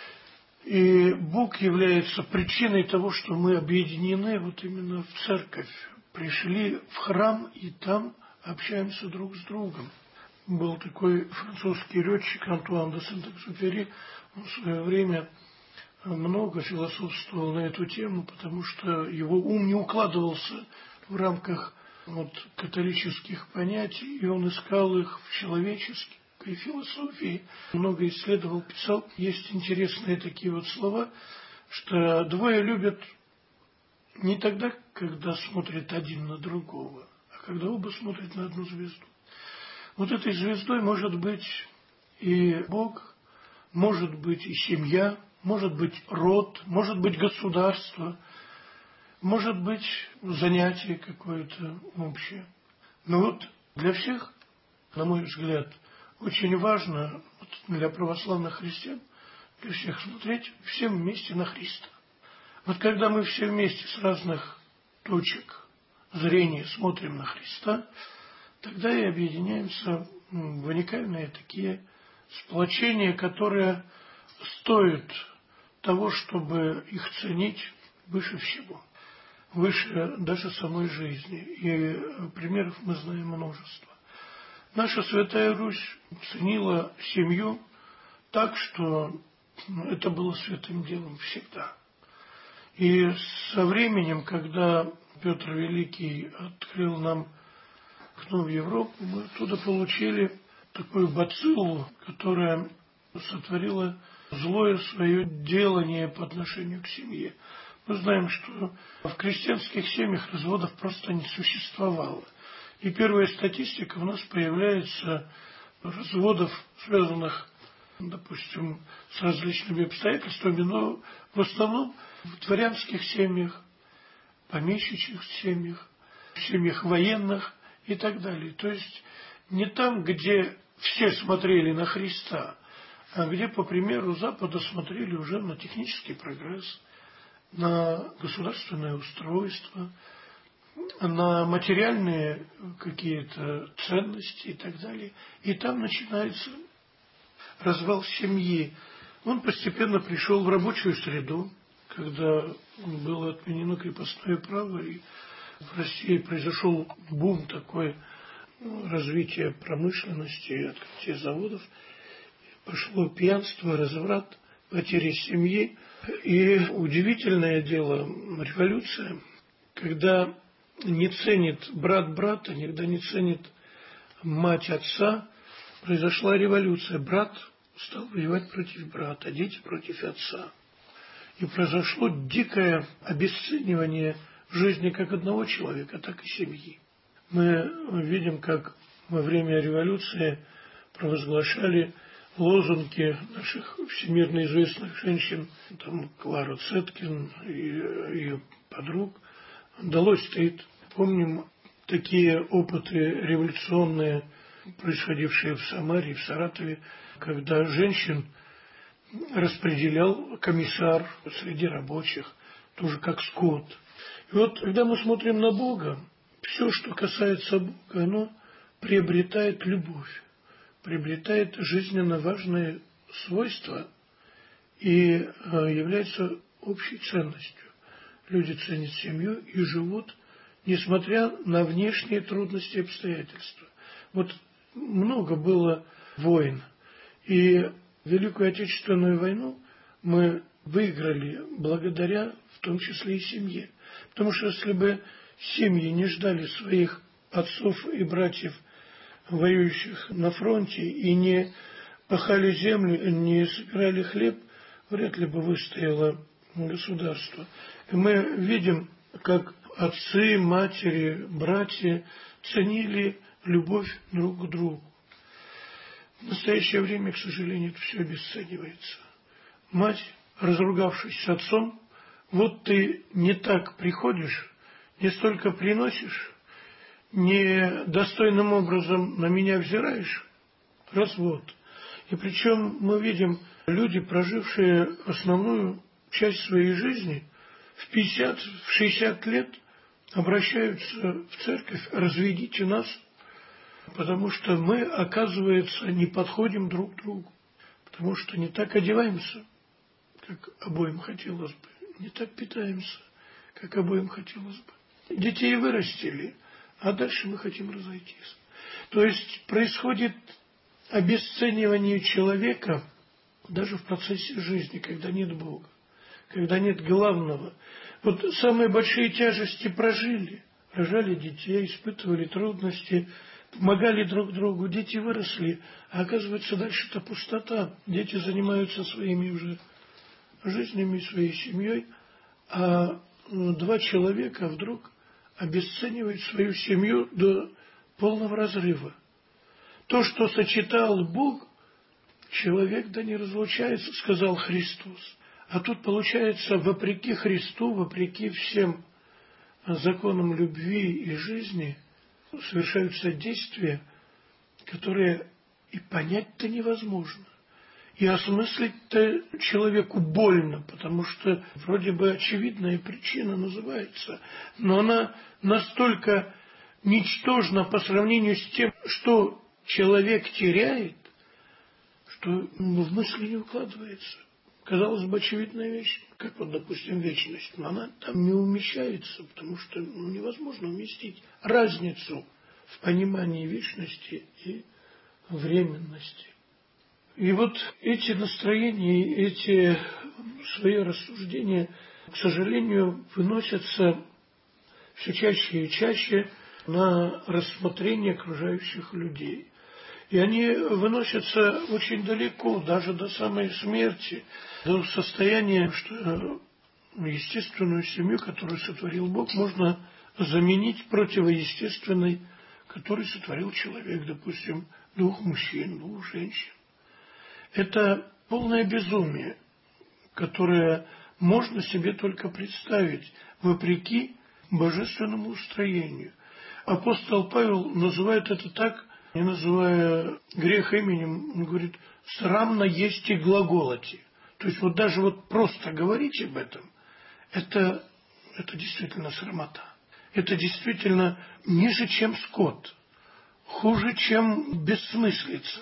И Бог является причиной того, что мы объединены вот именно в церковь. Пришли в храм и там общаемся друг с другом. Был такой французский летчик Антуан де Сент-Экзюпери. Он в свое время много философствовал на эту тему, потому что его ум не укладывался в рамках вот, католических понятий, и он искал их в человеческих и философии, много исследовал, писал. Есть интересные такие вот слова, что двое любят не тогда, когда смотрят один на другого, а когда оба смотрят на одну звезду. Вот этой звездой может быть и Бог, может быть и семья, может быть род, может быть государство, может быть занятие какое-то общее. Но вот для всех, на мой взгляд, очень важно, вот для православных христиан, для всех смотреть всем вместе на Христа. Вот когда мы все вместе с разных точек зрения смотрим на Христа, тогда и объединяемся в уникальные такие сплочения, которые стоят того, чтобы их ценить выше всего, выше даже самой жизни. И примеров мы знаем множество. Наша Святая Русь ценила семью так, что это было святым делом всегда. И со временем, когда Петр Великий открыл нам окно в Европу, мы оттуда получили такую бациллу, которая сотворила злое свое делание по отношению к семье. Мы знаем, что в крестьянских семьях разводов просто не существовало. И первая статистика у нас появляется разводов, связанных, допустим, с различными обстоятельствами, но в основном в дворянских семьях, помещичьих семьях, в семьях военных и так далее. То есть не там, где все смотрели на Христа, а где, по примеру Запада, смотрели уже на технический прогресс, на государственное устройство, на материальные какие-то ценности и так далее. И там начинается развал семьи. Он постепенно пришел в рабочую среду, когда было отменено крепостное право, и в России произошел бум такой, развития промышленности, открытия заводов. Пошло пьянство, разврат, потеря семьи. И удивительное дело, революция, когда не ценит брат брата, когда не ценит мать отца, произошла революция. Брат стал воевать против брата, дети против отца. И произошло дикое обесценивание жизни как одного человека, так и семьи. Мы видим, как во время революции провозглашали лозунги наших всемирно известных женщин, там Клара Цеткин и ее подруг. Долой стыд. Помним такие опыты революционные, происходившие в Самаре, в Саратове, когда женщин распределял комиссар среди рабочих, тоже как скот. И вот, когда мы смотрим на Бога, все, что касается Бога, оно приобретает любовь, приобретает жизненно важные свойства и является общей ценностью. Люди ценят семью и живут, несмотря на внешние трудности и обстоятельства. Вот много было войн, и Великую Отечественную войну мы выиграли благодаря, в том числе и семье. Потому что если бы семьи не ждали своих отцов и братьев, воюющих на фронте, и не пахали землю, не собирали хлеб, вряд ли бы выстояло государство. И мы видим, как отцы, матери, братья ценили любовь друг к другу. В настоящее время, к сожалению, это все обесценивается. Мать, разругавшись с отцом, вот ты не так приходишь, не столько приносишь, не достойным образом на меня взираешь, развод. И причем мы видим, люди, прожившие основную часть своей жизни, в пятьдесят, в шестьдесят лет обращаются в церковь: разведите нас, потому что мы, оказывается, не подходим друг к другу, потому что не так одеваемся, как обоим хотелось бы, не так питаемся, как обоим хотелось бы. Детей вырастили, а дальше мы хотим разойтись. То есть происходит обесценивание человека даже в процессе жизни, когда нет Бога, когда нет главного. Вот самые большие тяжести прожили, рожали детей, испытывали трудности, помогали друг другу, дети выросли, а оказывается, дальше это пустота. Дети занимаются своими уже жизнями, своей семьей, а два человека вдруг обесценивают свою семью до полного разрыва. То, что сочетал Бог, человек да не разлучается, сказал Христос. А тут получается, вопреки Христу, вопреки всем законам любви и жизни, совершаются действия, которые и понять-то невозможно. И осмыслить-то человеку больно, потому что вроде бы очевидная причина называется, но она настолько ничтожна по сравнению с тем, что человек теряет, что ну, в мысли не укладывается. Казалось бы, очевидная вещь, как вот, допустим, вечность, но она там не умещается, потому что ну, невозможно уместить разницу в понимании вечности и временности. И вот эти настроения, эти свои рассуждения, к сожалению, выносятся все чаще и чаще на рассмотрение окружающих людей. И они выносятся очень далеко, даже до самой смерти, до состояния, что естественную семью, которую сотворил Бог, можно заменить противоестественной, которую сотворил человек, допустим, двух мужчин, двух женщин. Это полное безумие, которое можно себе только представить, вопреки божественному устроению. Апостол Павел называет это так, не называя грех именем, он говорит, срамно есть и глаголоте. То есть вот даже вот просто говорить об этом, это, это действительно срамота. Это действительно ниже, чем скот, хуже, чем бессмыслица.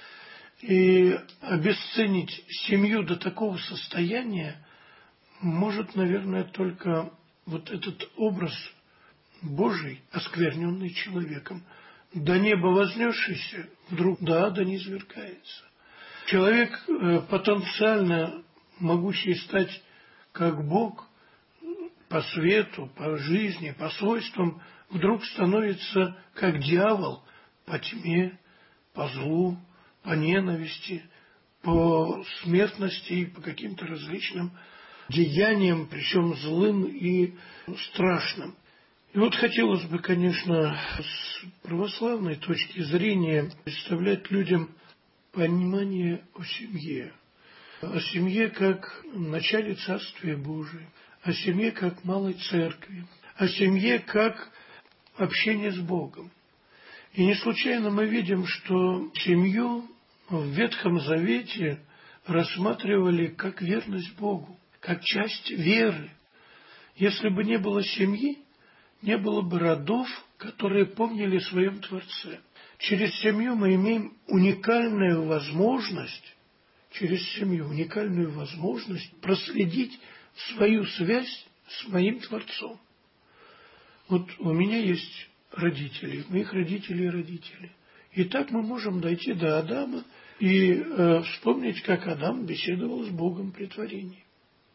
И обесценить семью до такого состояния может, наверное, только вот этот образ Божий, оскверненный человеком, до неба вознесшийся, вдруг до ада не извергается. Человек, потенциально могущий стать как Бог, по свету, по жизни, по свойствам, вдруг становится как дьявол по тьме, по злу, по ненависти, по смертности и по каким-то различным деяниям, причем злым и страшным. И вот хотелось бы, конечно, с православной точки зрения представлять людям понимание о семье. О семье как начале Царствия Божия, о семье как малой церкви, о семье как общение с Богом. И не случайно мы видим, что семью в Ветхом Завете рассматривали как верность Богу, как часть веры. Если бы не было семьи, не было бы родов, которые помнили о своем Творце. Через семью мы имеем уникальную возможность, через семью уникальную возможность проследить свою связь с моим Творцом. Вот у меня есть родители, моих родителей и родители. И так мы можем дойти до Адама и э, вспомнить, как Адам беседовал с Богом при творении.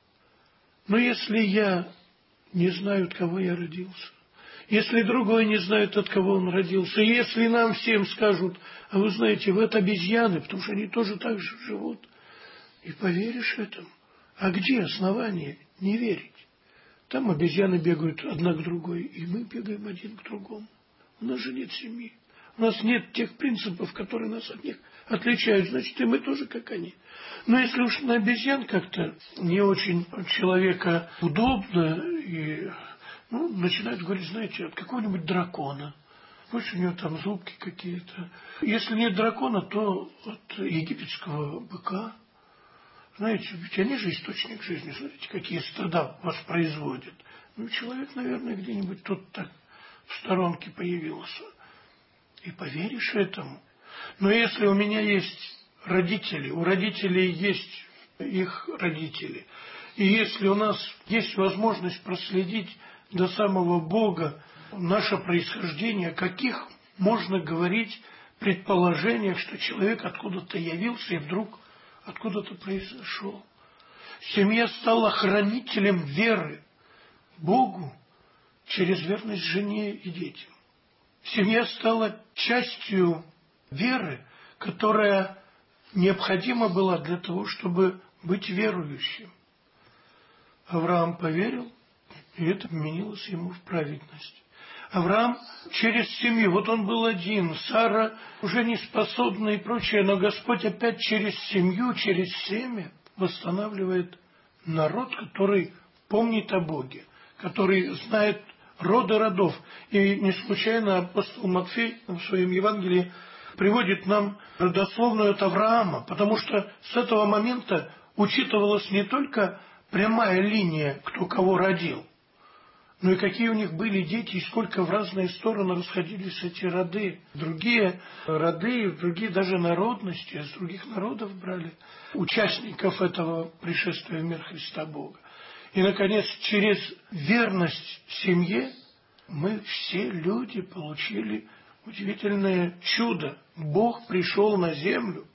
Но если я не знаю, от кого я родился, если другой не знает, от кого он родился, если нам всем скажут, а вы знаете, вы это обезьяны, потому что они тоже так же живут, и поверишь этому. А где основание не верить? Там обезьяны бегают одна к другой, и мы бегаем один к другому. У нас же нет семьи. У нас нет тех принципов, которые нас от них отличают. Значит, и мы тоже как они. Но если уж на обезьян как-то не очень человека удобно, и ну, начинают говорить, знаете, от какого-нибудь дракона. Пусть у него там зубки какие-то. Если нет дракона, то от египетского быка. Знаете, ведь они же источник жизни. Смотрите, какие стада воспроизводят. Ну, человек, наверное, где-нибудь тут так в сторонке появился. И поверишь этому. Но если у меня есть родители, у родителей есть их родители, и если у нас есть возможность проследить до самого Бога наше происхождение, каких можно говорить предположениях, что человек откуда-то явился и вдруг откуда-то произошел. Семья стала хранителем веры Богу через верность жене и детям. семья стала частью веры, которая необходима была для того, чтобы быть верующим. Авраам поверил, и это менялось ему в праведность. Авраам через семью, вот он был один, Сара уже не способна и прочее, но Господь опять через семью, через семя восстанавливает народ, который помнит о Боге, который знает роды родов. И не случайно апостол Матфей в своем Евангелии приводит нам родословную от Авраама, потому что с этого момента учитывалась не только прямая линия, кто кого родил, но и какие у них были дети, и сколько в разные стороны расходились эти роды. Другие роды, другие даже народности, из других народов брали участников этого пришествия в мир Христа Бога. И, наконец, через верность семье мы все люди получили удивительное чудо. Бог пришел на землю.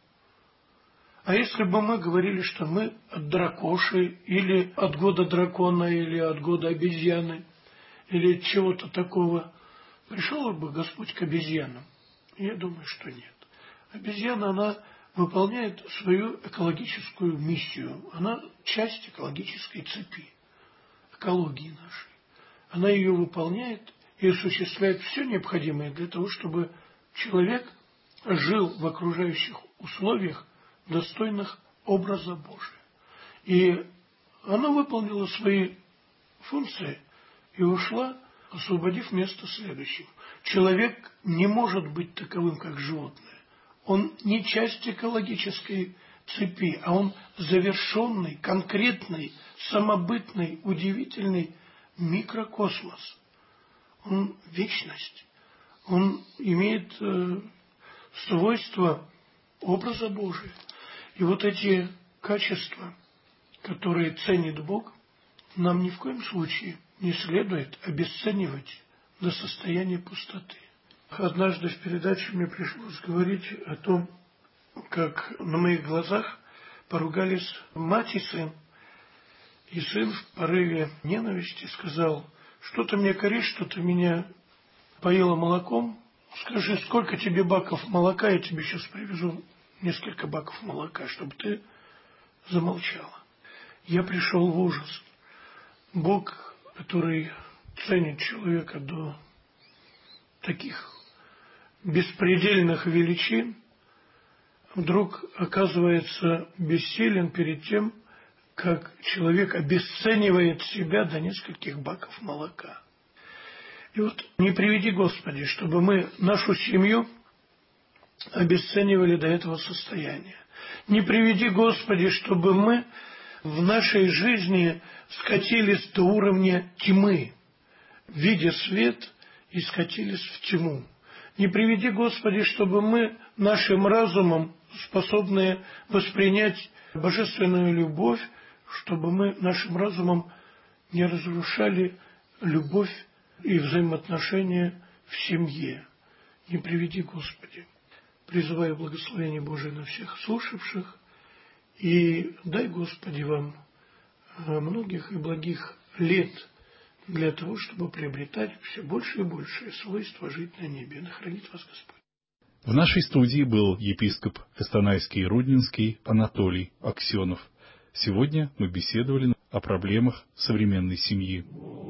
А если бы мы говорили, что мы от дракоши, или от года дракона, или от года обезьяны, или чего-то такого, пришел бы Господь к обезьянам? Я думаю, что нет. Обезьяна, она выполняет свою экологическую миссию. Она часть экологической цепи, экологии нашей. Она ее выполняет и осуществляет все необходимое для того, чтобы человек жил в окружающих условиях, достойных образа Божия. И она выполнила свои функции и ушла, освободив место следующему. Человек не может быть таковым, как животное. Он не часть экологической цепи, а он завершенный, конкретный, самобытный, удивительный микрокосмос. Он вечность. Он имеет э, свойства образа Божия. И вот эти качества, которые ценит Бог, нам ни в коем случае не следует обесценивать до состояния пустоты. Однажды в передаче мне пришлось говорить о том, как на моих глазах поругались мать и сын. И сын в порыве ненависти сказал: что ты мне коришь, что ты меня поила молоком? Скажи, сколько тебе баков молока, я тебе сейчас привезу несколько баков молока, чтобы ты замолчала. Я пришел в ужас. Бог, который ценит человека до таких беспредельных величин, вдруг оказывается бессилен перед тем, как человек обесценивает себя до нескольких баков молока. И вот не приведи, Господи, чтобы мы нашу семью обесценивали до этого состояния. Не приведи, Господи, чтобы мы в нашей жизни скатились до уровня тьмы, видя свет, и скатились в тьму. Не приведи, Господи, чтобы мы нашим разумом, способные воспринять божественную любовь, чтобы мы нашим разумом не разрушали любовь и взаимоотношения в семье. Не приведи, Господи. Призываю благословение Божие на всех слушавших, и дай, Господи, вам многих и благих лет для того, чтобы приобретать все больше и больше свойства жить на небе. Да хранит вас Господь. В нашей студии был епископ Костанайский и Рудненский Анатолий Аксенов. Сегодня мы беседовали о проблемах современной семьи.